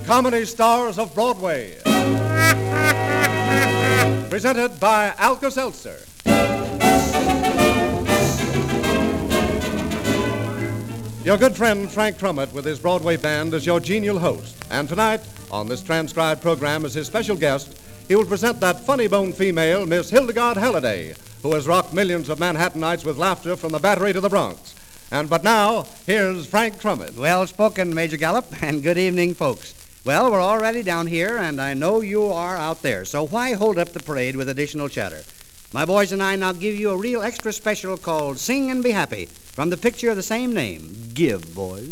comedy stars of Broadway. Presented by Alka-Seltzer. Your good friend Frank Trummett with his Broadway band is your genial host. And tonight, on this transcribed program as his special guest, he will present that funny-boned female, Miss Hildegard Halliday, who has rocked millions of Manhattanites with laughter from the Battery to the Bronx. But now, here's Frank Trummett. Well spoken, Major Gallup, and good evening, folks. Well, we're already down here, and I know you are out there, so why hold up the parade with additional chatter? My boys and I now give you a real extra special called Sing and Be Happy, from the picture of the same name. Give, boys.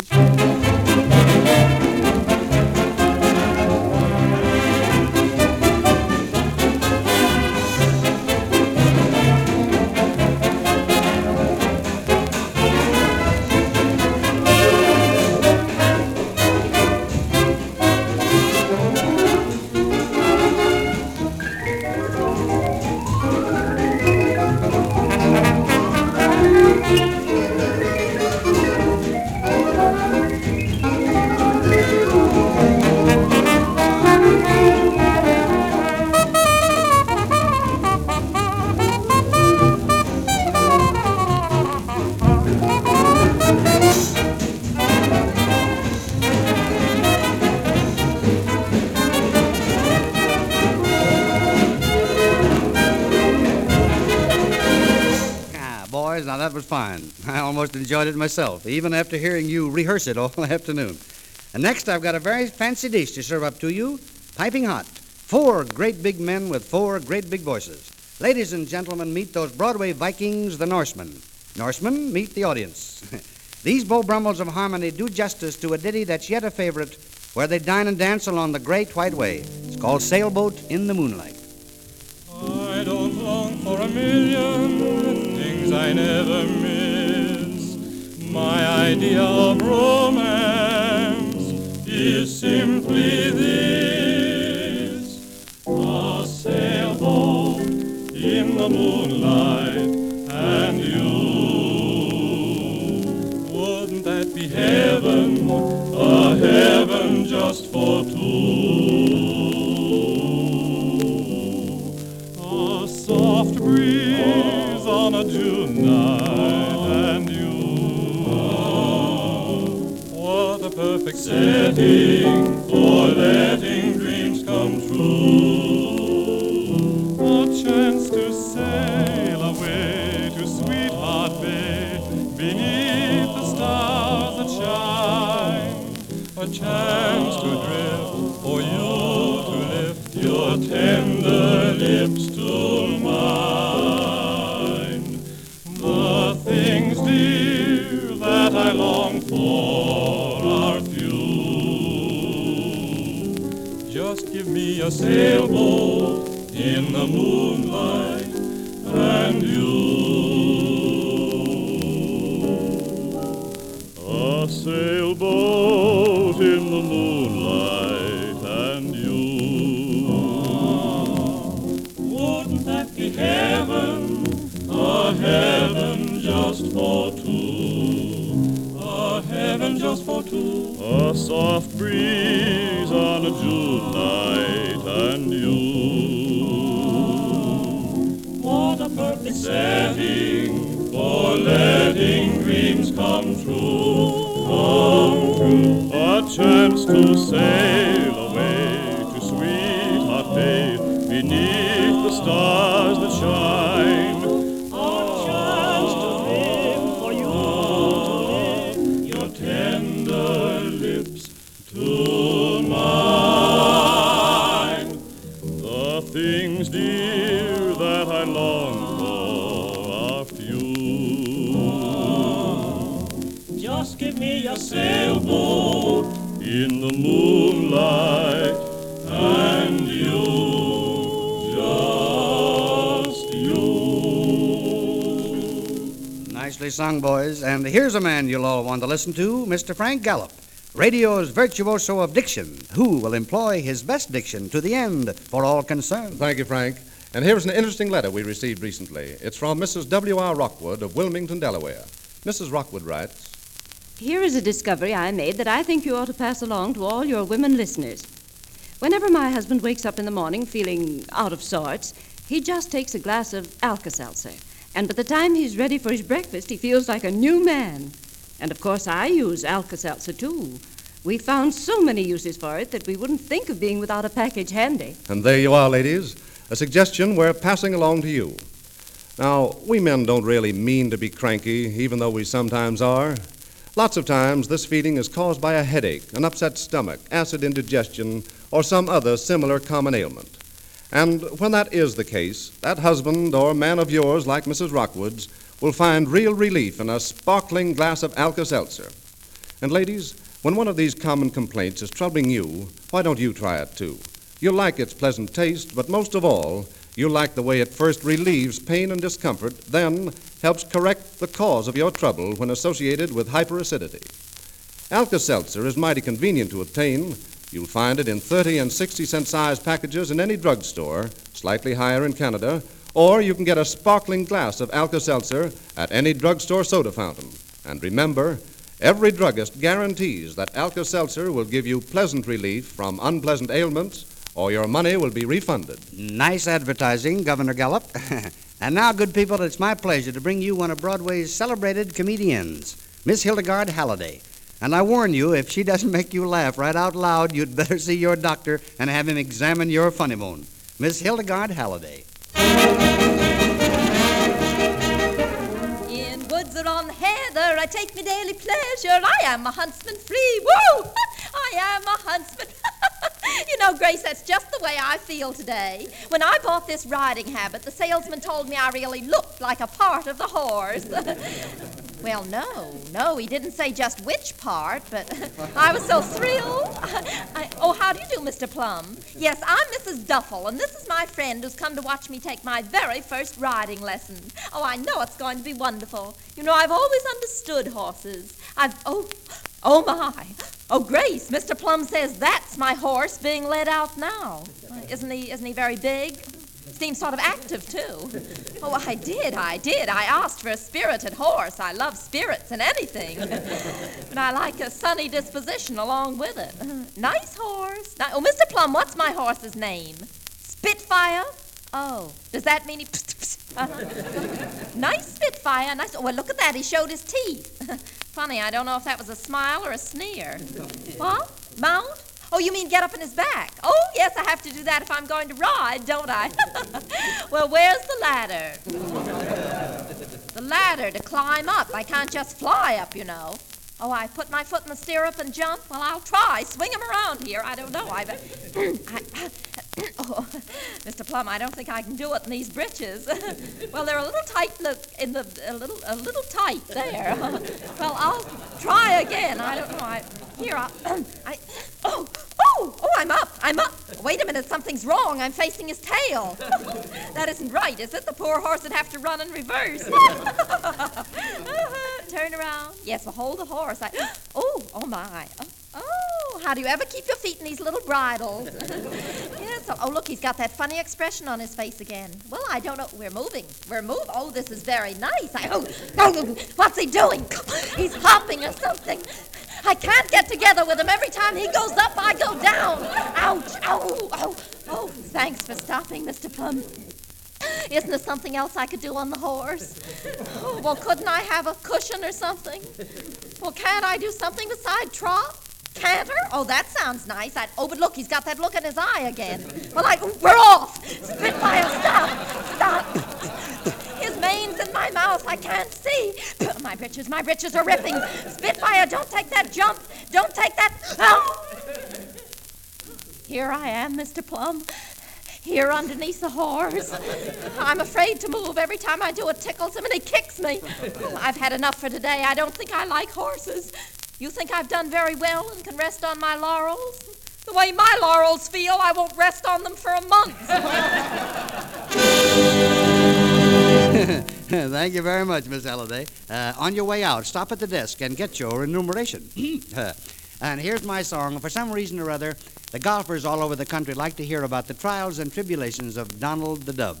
Now, that was fine. I almost enjoyed it myself, even after hearing you rehearse it all afternoon. And next, I've got a very fancy dish to serve up to you, piping hot. 4 great big men with 4 great big voices. Ladies and gentlemen, meet those Broadway Vikings, the Norsemen. Norsemen, meet the audience. These Beau Brummels of harmony do justice to a ditty that's yet a favorite, where they dine and dance along the great white way. It's called Sailboat in the Moonlight. I don't long for a million things I never miss. My idea of romance is simply this: a sailboat in the moonlight and you. Wouldn't that be heaven, a heaven just for two? Soft breeze on a June night and you. What a perfect setting for letting dreams come true. A chance to sail away to Sweetheart Bay beneath the stars that shine. A chance to drift, for you to lift your tender lips to mine. The things, dear, that I long for are few. Just give me a sailboat in the moonlight and you. A sailboat in the moonlight and you. Wouldn't that be heaven, a heaven just for two, a heaven just for two? A soft breeze on a June night and you. What a perfect setting for letting dreams come true. Come true. A chance to sail away to Sweetheart Bay beneath the stars that shine. A chance to live for you to live your tender lips to mine. The things, dear, that I long for are few. Just give me a sailboat in the moonlight and you. Nicely sung, boys. And here's a man you'll all want to listen to, Mr. Frank Gallup, radio's virtuoso of diction, who will employ his best diction to the end for all concerned. Thank you, Frank. And here's an interesting letter we received recently. It's from Mrs. W.R. Rockwood of Wilmington, Delaware. Mrs. Rockwood writes, Here is a discovery I made that I think you ought to pass along to all your women listeners. Whenever my husband wakes up in the morning feeling out of sorts, he just takes a glass of Alka-Seltzer. And by the time he's ready for his breakfast, he feels like a new man. And of course, I use Alka-Seltzer, too. We found so many uses for it that we wouldn't think of being without a package handy. And there you are, ladies, a suggestion we're passing along to you. Now, we men don't really mean to be cranky, even though we sometimes are. Lots of times, this feeling is caused by a headache, an upset stomach, acid indigestion, or some other similar common ailment. And when that is the case, that husband or man of yours, like Mrs. Rockwood's, will find real relief in a sparkling glass of Alka-Seltzer. And ladies, when one of these common complaints is troubling you, why don't you try it too? You'll like its pleasant taste, but most of all, you'll like the way it first relieves pain and discomfort, then helps correct the cause of your trouble when associated with hyperacidity. Alka-Seltzer is mighty convenient to obtain. You'll find it in 30 and 60-cent size packages in any drugstore, slightly higher in Canada, or you can get a sparkling glass of Alka-Seltzer at any drugstore soda fountain. And remember, every druggist guarantees that Alka-Seltzer will give you pleasant relief from unpleasant ailments, or your money will be refunded. Nice advertising, Governor Gallup. And now, good people, it's my pleasure to bring you one of Broadway's celebrated comedians, Miss Hildegard Halliday. And I warn you, if she doesn't make you laugh right out loud, you'd better see your doctor and have him examine your funny bone. Miss Hildegard Halliday. In woods or on heather, I take me daily pleasure. I am a huntsman free. Woo! I am a huntsman. You know, Grace, that's just the way I feel today. When I bought this riding habit, the salesman told me I really looked like a part of the horse. Well, no, he didn't say just which part, but I was so thrilled. How do you do, Mr. Plum? Yes, I'm Mrs. Duffel, and this is my friend who's come to watch me take my very first riding lesson. Oh, I know it's going to be wonderful. You know, I've always understood horses. Oh, my. Oh, Grace, Mr. Plum says that's my horse being led out now. Isn't he very big? Seems sort of active, too. Oh, I did. I asked for a spirited horse. I love spirits and anything. But I like a sunny disposition along with it. Nice horse. Oh, Mr. Plum, what's my horse's name? Spitfire? Oh, does that mean he... Nice Spitfire. Nice. Oh, well, look at that. He showed his teeth. Funny, I don't know if that was a smile or a sneer. What? Mount? Oh, you mean get up in his back? Oh, yes, I have to do that if I'm going to ride, don't I? Well, where's the ladder? The ladder to climb up. I can't just fly up, you know. Oh, I put my foot in the stirrup and jump? Well, I'll try. Swing him around here. I don't know. Oh, Mr. Plum, I don't think I can do it in these breeches. Well, they're a little tight a little tight there. Well, I'll try again. I don't know. I'm up. Wait a minute, something's wrong. I'm facing his tail. That isn't right, is it? The poor horse would have to run in reverse. Turn around. Yes, well, hold the horse. Oh my. Oh, how do you ever keep your feet in these little bridles? Yes. Oh, look, he's got that funny expression on his face again. Well, I don't know. We're moving. Oh, this is very nice. What's he doing? He's hopping or something. I can't get together with him. Every time he goes up, I go down. Ouch. Oh, thanks for stopping, Mr. Plum. Isn't there something else I could do on the horse? Oh, well, couldn't I have a cushion or something? Well, can't I do something beside trot? Canter? Oh, that sounds nice. But look, he's got that look in his eye again. Well, we're off. Spitfire, stop. His mane's in my mouth. I can't see. My britches are ripping. Spitfire, don't take that jump. Don't take that. Oh! Here I am, Mr. Plum. Here underneath the horse. I'm afraid to move. Every time I do, it tickles him and he kicks me. I've had enough for today. I don't think I like horses. You think I've done very well and can rest on my laurels? The way my laurels feel, I won't rest on them for a month. Thank you very much, Miss Halliday. On your way out, stop at the desk and get your enumeration. And here's my song. For some reason or other, the golfers all over the country like to hear about the trials and tribulations of Donald the Dub.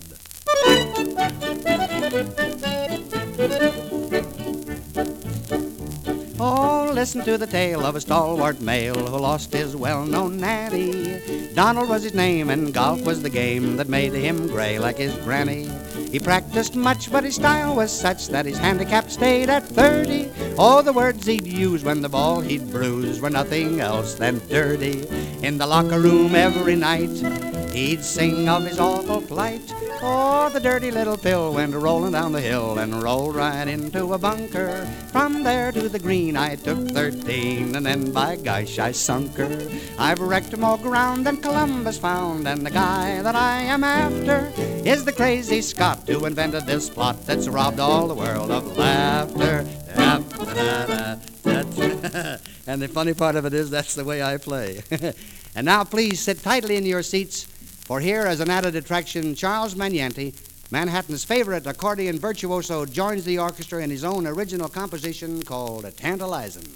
Oh, listen to the tale of a stalwart male who lost his well-known nanny. Donald was his name, and golf was the game that made him gray like his granny. He practiced much, but his style was such that his handicap stayed at 30. Oh, the words he'd use when the ball he'd bruise were nothing else than dirty. In the locker room every night, he'd sing of his awful plight. Oh, the dirty little pill went rolling down the hill and rolled right into a bunker. From there to the green I took 13, and then by gosh I sunk her. I've wrecked more ground than Columbus found, and the guy that I am after is the crazy Scot who invented this plot that's robbed all the world of laughter. And the funny part of it is that's the way I play. And now please sit tightly in your seats, for here as an added attraction, Charles Manyanti, Manhattan's favorite accordion virtuoso, joins the orchestra in his own original composition called Tantalizin'.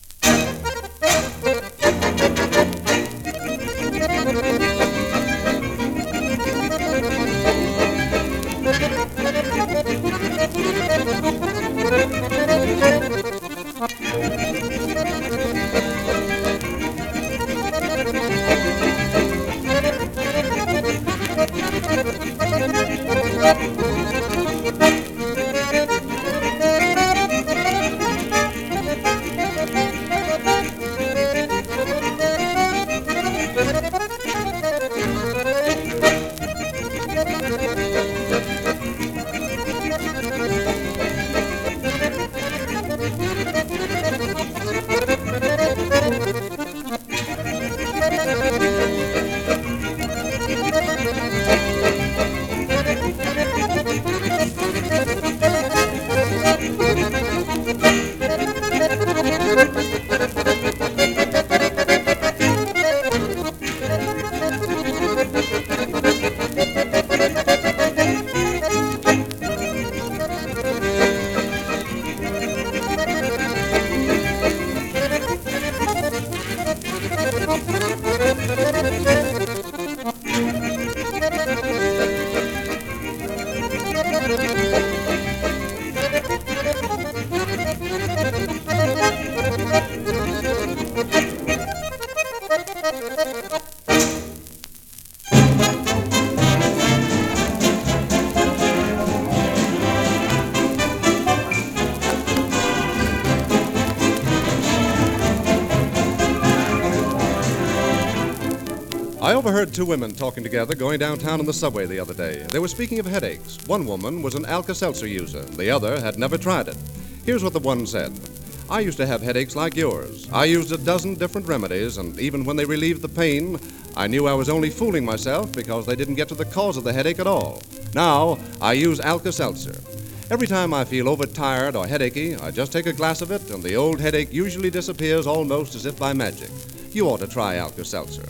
I overheard two women talking together going downtown on the subway the other day. They were speaking of headaches. One woman was an Alka-Seltzer user. The other had never tried it. Here's what the one said. I used to have headaches like yours. I used a dozen different remedies, and even when they relieved the pain, I knew I was only fooling myself because they didn't get to the cause of the headache at all. Now, I use Alka-Seltzer. Every time I feel overtired or headachy, I just take a glass of it, and the old headache usually disappears almost as if by magic. You ought to try Alka-Seltzer.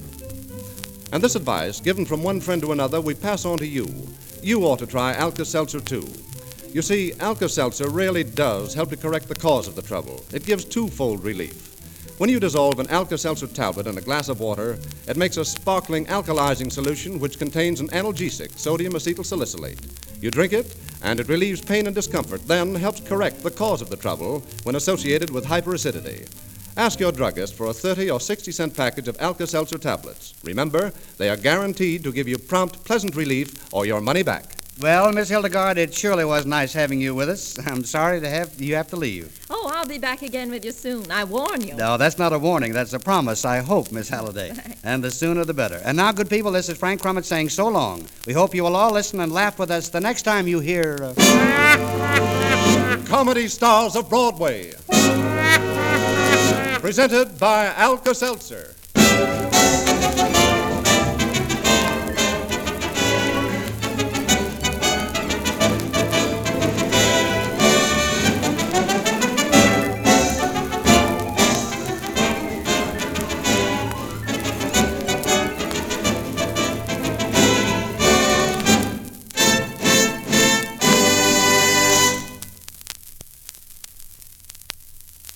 And this advice, given from one friend to another, we pass on to you. You ought to try Alka-Seltzer, too. You see, Alka-Seltzer really does help to correct the cause of the trouble. It gives twofold relief. When you dissolve an Alka-Seltzer tablet in a glass of water, it makes a sparkling alkalizing solution which contains an analgesic, sodium acetylsalicylate. You drink it, and it relieves pain and discomfort, then helps correct the cause of the trouble when associated with hyperacidity. Ask your druggist for a 30 or 60-cent package of Alka-Seltzer tablets. Remember, they are guaranteed to give you prompt, pleasant relief or your money back. Well, Miss Hildegard, it surely was nice having you with us. I'm sorry you have to leave. Oh, I'll be back again with you soon. I warn you. No, that's not a warning. That's a promise, I hope, Miss Halliday. And the sooner the better. And now, good people, this is Frank Crumit saying so long. We hope you will all listen and laugh with us the next time you hear... Comedy Stars of Broadway. Presented by Alka-Seltzer.